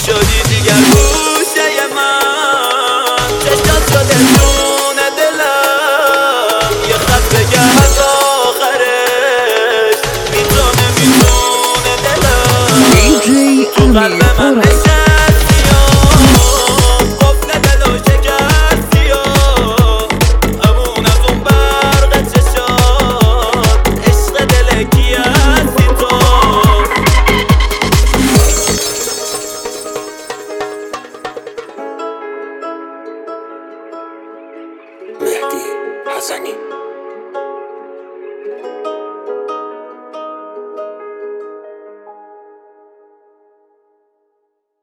شدی دیگر گوشه من، چشات شده جون دلم، یه خط بگم از آخرش میتونه دلم تو قلب من نشستی و قفل دلو شکستی و همون از اون برق چشات عشق دل کی هستی تو. مهدی حسنی